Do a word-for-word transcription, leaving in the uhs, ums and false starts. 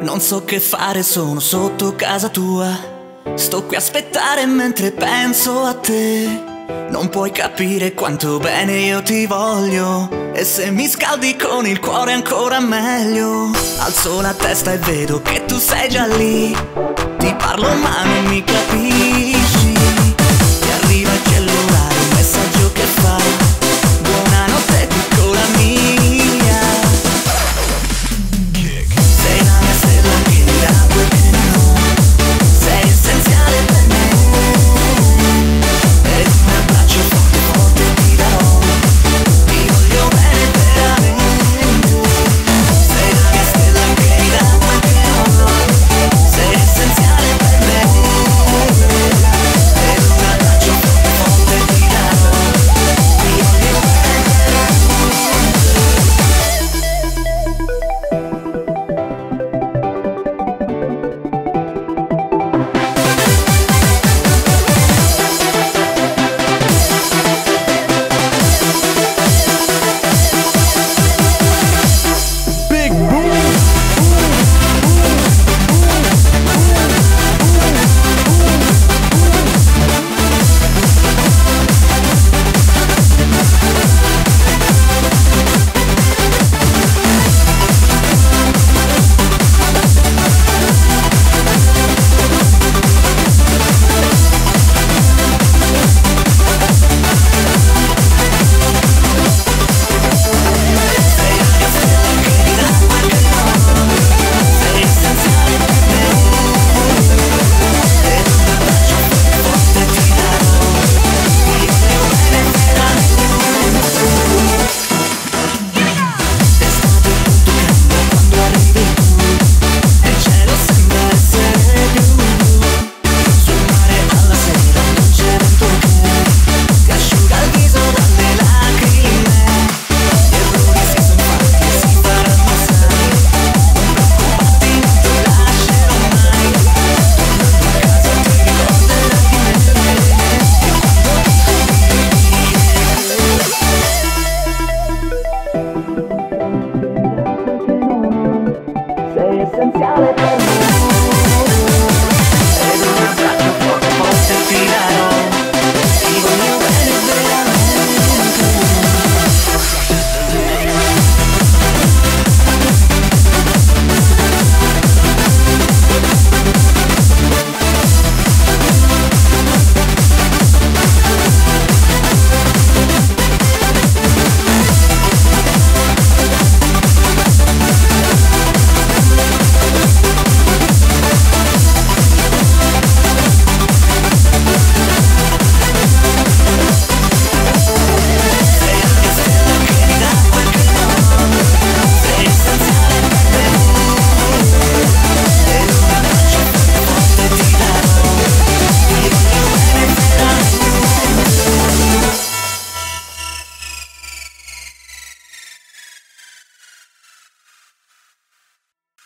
Non so che fare, sono sotto casa tua. Sto qui a aspettare mentre penso a te. Non puoi capire quanto bene io ti voglio, e se mi scaldi con il cuore ancora meglio. Alzo la testa e vedo che tu sei già lì. Ti parlo ma non mi capisci. Ti arriva il cellulare, un messaggio che fa: buonanotte piccola mia. Sei la mia stella che mi dà quel che non ho. Sei essenziale per me. Ed un abbraccio forte forte ti darò. Ti voglio bene veramente. Sei la mia stella che mi dà quel che non ho. Sei essenziale per me. Ed un abbraccio forte forte ti darò. Ti voglio bene essenziale per me.